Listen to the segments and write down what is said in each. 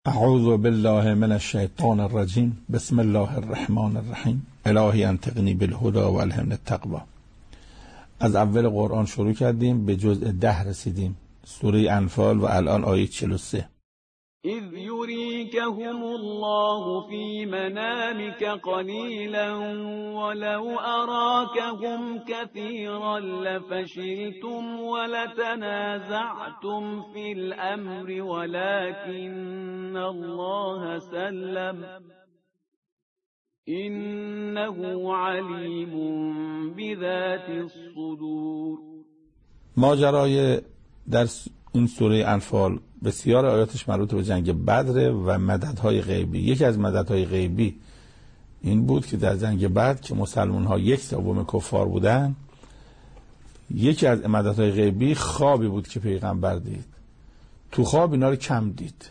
اعوذ بالله من الشیطان الرجیم. بسم الله الرحمن الرحیم. الهی انطقنی بالهدی و الهمنی التقوی. از اول قرآن شروع کردیم، به جزء 10 رسیدیم، سوره انفال و الان آیه 43. اذ یریکهم الله فی منامک قلیلا ولو اراکهم کثیرا لفشلتم ولتنازعتم فی الامر ولكن الله سلم انه علیم بذات الصدور. ماجرای در این سوره انفال بسیار آیاتش مربوط به جنگ بدر و مددهای غیبی. یکی از مددهای غیبی این بود که در جنگ بدر که مسلمان ها 1/3 کفار بودن، یکی از مددهای غیبی خوابی بود که پیغمبر دید. تو خواب اینا رو کم دید.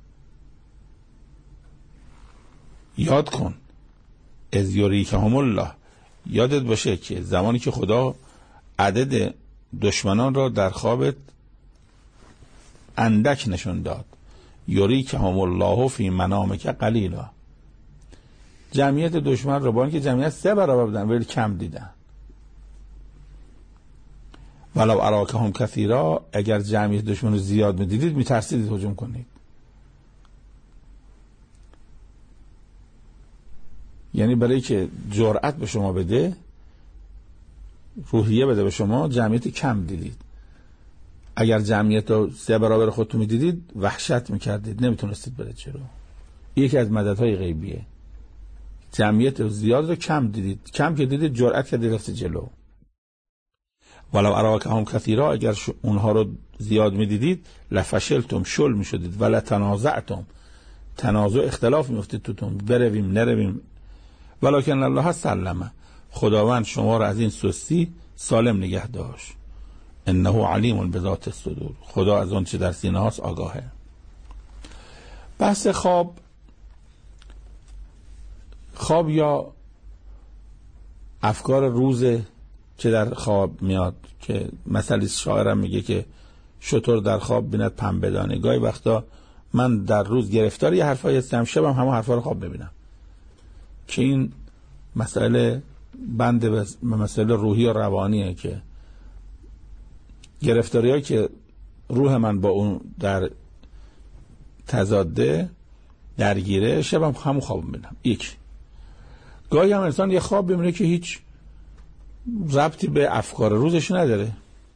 یاد کن اذ یریکهم الله، یادت باشه که زمانی که خدا عدد دشمنان را در خوابت اندک نشون داد، یریکهم الله فی منامک قلیلا، جمعیت دشمن را با اینکه جمعیت 3 برابر بودن ولی کم دیدن. ولو اراکهم کثیرا، اگر جمعیت دشمن رو زیاد میدیدید میترسیدید هجوم کنید. یعنی برای که جرأت به شما بده، روحیه بده به شما، جمعیت کم دیدید. اگر جمعیت رو 3 برابر خودتون میدیدید وحشت میکردید، نمیتونستید برید جلو. یکی از مددهای غیبیه. جمعیت زیاد رو کم دیدید، کم که دیدید جرأت کردید رفتید جلو. ولو اراکهم کثیرا، اگر اونها رو زیاد میدیدید لفشلتم، شل میشدید، ولا تنازعتم، تنازع اختلاف میافتید توتون، برویم نرویم. ولکن الله سلم، خداوند شما رو از این سستی سالم نگه داشت. انه علیم بذات الصدور، خدا از اون چه در سینه هاست آگاهه. بحث خواب یا افکار روزه که در خواب میاد، که مثلا شاعرم میگه که شتر در خواب بیند پنبه دانه. گاهی وقتا من در روز گرفتار یه حرفایی هستم، شبم همه حرفا رو خواب ببینم، که این مسئله بند به مسئله روحی و روانیه، که گرفتاریایی که روح من با اون در تضاده درگیره، شبم همون خواب میبینم. یک گاهی هم انسان یه خواب ببینه که هیچ ربطی به افکار روزش نداره.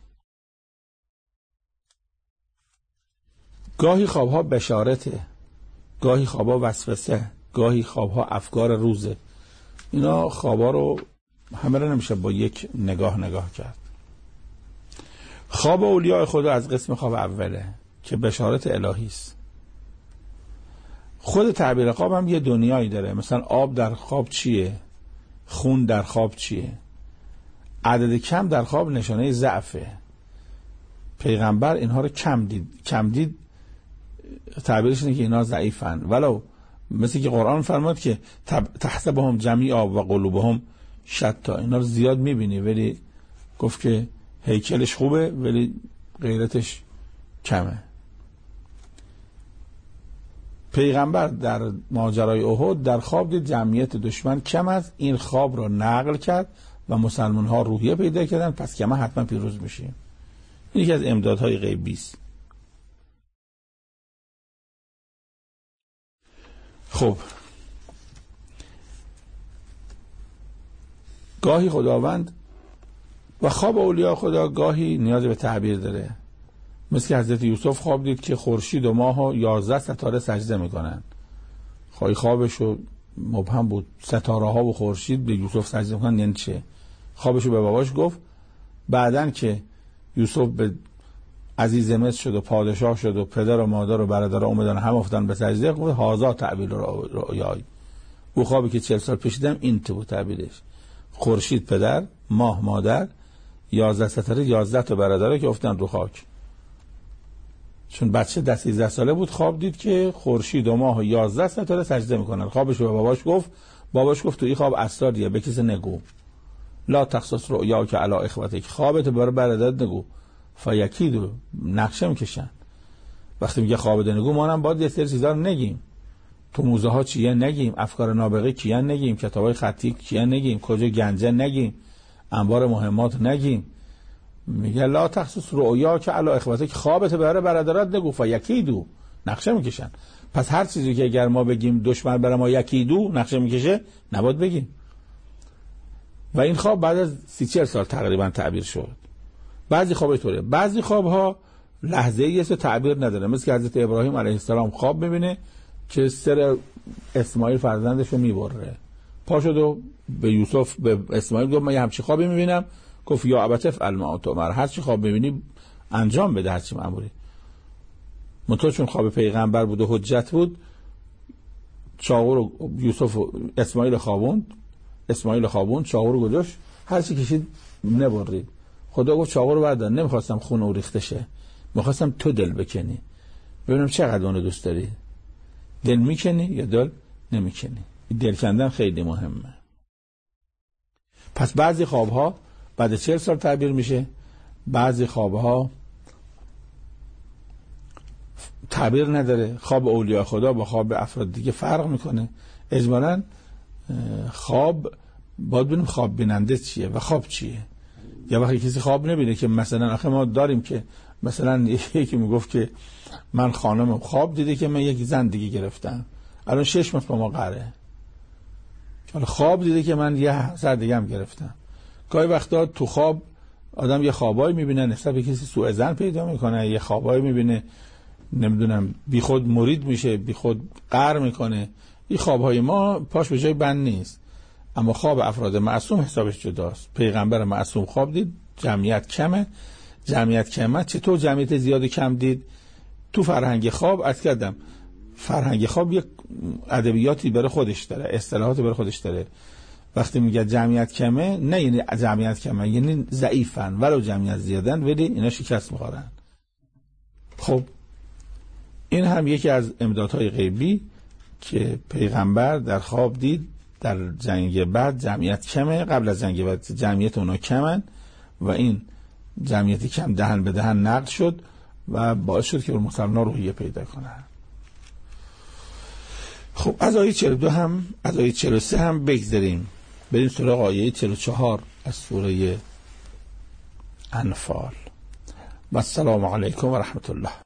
گاهی خوابها بشارته، گاهی خوابها وسوسه، گاهی خوابها افکار روزه. اینا خوابها رو همه رو نمیشه با یک نگاه کرد. خواب اولیاء خدا از قسم خواب اوله که بشارت الهی است. خود تعبیر خواب هم یه دنیایی داره. مثلا آب در خواب چیه؟ خون در خواب چیه؟ عدد کم در خواب نشانه ضعفه. پیغمبر اینها رو کم دید تعبیرش اینه که اینا ضعیفن. ولو مثل که قرآن فرمود که تحسبهم جمیعا و قلوبهم شتا، اینا رو زیاد میبینی ولی گفت که هیکلش خوبه ولی غیرتش کمه. پیغمبر در ماجرای احد در خواب دید جمعیت دشمن کم است، این خواب را نقل کرد و مسلمان ها روحیه پیدا کردن، پس که ما حتما پیروز میشیم. این یکی از امدادهای غیبی است. خب گاهی خداوند و خواب اولیاء خدا گاهی نیاز به تعبیر داره. مثل که حضرت یوسف خواب دید که خورشید و ماه 11 ستاره سجده میکنن. خواهی خوابشو مبهم بود، ستاره ها و خورشید به یوسف سجده میکنن، یعنی چه؟ خوابشو به باباش گفت. بعدن که یوسف به عزیز مصر شد و پادشاه شد و پدر و مادر و برادر اومدن هم افتادن به سجده، گفت هذا تعبیر رؤیای، او خوابی که 40 سال پیش دیدم این تو تعبیرش. خورشید پدر، ماه مادر، 11 ستاره 11 تا برادر که افتادن رو خاک. چون بچه 13 ساله بود خواب دید که خورشید و ماه 11 ستاره سجده میکنن. خوابش به باباش گفت. باباش گفت تو این خواب اسراریه، به کسی نگو. لا تخصص رؤیاک علی اخوتک، خوابت برای برادرت نگو، فیکیدو نقشه میکشن. وقتی میگه خواب دنگو ما هم باید یه سری چیزا رو نگیم. تو موزه ها چیه نگیم، افکار نابغه کیه نگیم، کتابای خطی کیه نگیم، کجا گنجه نگیم، انبار مهمات نگیم. میگه لا تخصص رؤیا که علی اخوته، که خوابت برای برادرات نگو فیکیدو، نقشه میکشن. پس هر چیزی که اگر ما بگیم دشمن برای ما یکیدو نقشه میکشه نباید بگیم. و این خواب بعد از 30-40 سال تقریبا تعبیر شد. بعضی خواب اینطوره، بعضی خوابها لحظه ای است و تعبیر نداره، مثل که حضرت ابراهیم علیه السلام خواب میبینه که سر اسماعیل فرزندش رو میبره، پا شد و به یوسف به اسماعیل گفت من یه همچین خوابی میبینم. گفت یا ابت افعل ما تؤمر، هر چی خواب میبینی انجام بده، هر چی مأموری. منتها چون خواب پیغمبر بود و حجت بود، چاقو رو یوسف و اسماعیل خوابوند، چاقو رو گذاشت، هر چی کشید نبرید. خدا گفت چاقو رو بردار، نمیخواستم خون او ریخته شه، میخواستم تو دل بکنی، ببینم چقدر اونو دوست داری، دل میکنی یا دل نمیکنی. دل کندن خیلی مهمه. پس بعضی خوابها بعد 40 سال تعبیر میشه، بعضی خوابها تعبیر نداره. خواب اولیاء خدا با خواب افراد دیگه فرق میکنه. اجمالاً خواب باید ببینیم خواب بیننده چیه و خواب چیه. یا وقتی کسی خواب نبینه که مثلا آخه ما داریم که مثلا یکی میگفت که من خانمم خواب دیده که من یک زن دیگه گرفتم، الان 6 ماه با ما قره. حالا خواب دیده که من یه سر دیگه هم گرفتم. گاهی وقتا تو خواب آدم یه خوابایی میبینه نسبت به کسی سوء ظن پیدا میکنه، یه خوابایی میبینه نمیدونم بی خود مرید میشه، بی خود قهر میکنه. این خوابهای ما پاش به جای بند نیست، اما خواب افراد معصوم حسابش جداست. پیغمبر معصوم خواب دید، جمعیت کمه. چطور جمعیت زیاد کم دید؟ تو فرهنگ خواب از کردم، فرهنگ خواب یک ادبیاتی برای خودش داره، اصطلاحاتی برای خودش داره. وقتی میگه جمعیت کمه، نه یعنی جمعیت کمه، یعنی ضعیفن، ولو جمعیت زیادن ولی اینا شکست میخورن. خب این هم یکی از امدادهای غیبی که پیغمبر در خواب دید در جنگ بعد جمعیت کمه، قبل از جنگ بعد جمعیت اونا کمن و این جمعیتی کم دهن به دهن نقل شد و باعث شد که مسلمان روحیه پیدا کنن. خب از آیه 42 هم از آیه 43 هم بگذاریم، بریم سراغ آیه 44 از سوره انفال. و السلام علیکم و رحمت الله.